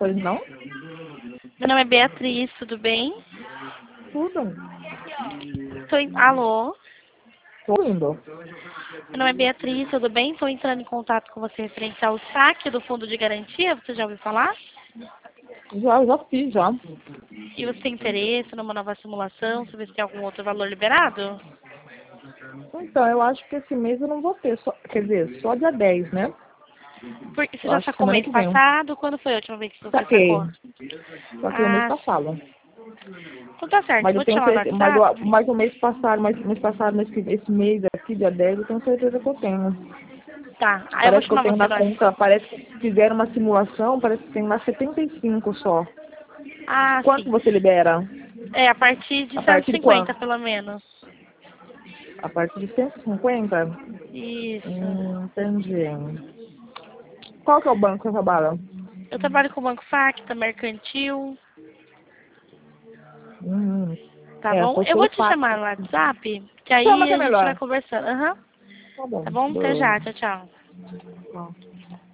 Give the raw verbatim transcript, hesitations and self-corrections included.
Pois não? Meu nome é Beatriz, tudo bem? Tudo. Tô em... Alô? Tô indo. Meu nome é Beatriz, tudo bem? Estou entrando em contato com você referente ao saque do fundo de garantia, você já ouviu falar? Já, já fiz, já. E você tem interesse numa nova simulação, saber se tem algum outro valor liberado? Então, eu acho que esse mês eu não vou ter. Só, quer dizer, só dia dez, né? Porque você Eu já acho que sacou semana mês que vem. passado? Quando foi a última vez que você Saquei. sacou? Saquei o mês Ah, passado. então tá certo. Mas eu Vou te tenho chamar no certeza, mas, eu, WhatsApp. mas o mês passado, mas mês passado, nesse, esse mês aqui, dia dez, eu tenho certeza que eu tenho. Tá, aí eu vou Parece que eu chamar tenho você na no WhatsApp. conta, parece que fizeram uma simulação, parece que tem lá setenta e cinco só. Ah, Quanto sim. você libera? É, a partir de A cento e partir de cinquenta, quanto? pelo menos. A partir de cento e cinquenta? Isso. Hum, entendi. Qual que é o banco que você trabalha? Eu trabalho com o Banco Facta, Mercantil, Hum, tá é, bom? foi Eu pelo vou te fax. chamar no WhatsApp, que Chama aí que é a gente vai melhor. conversando. Aham. Tá bom, Tá bom? Até beleza. já, tchau, tchau. Tchau.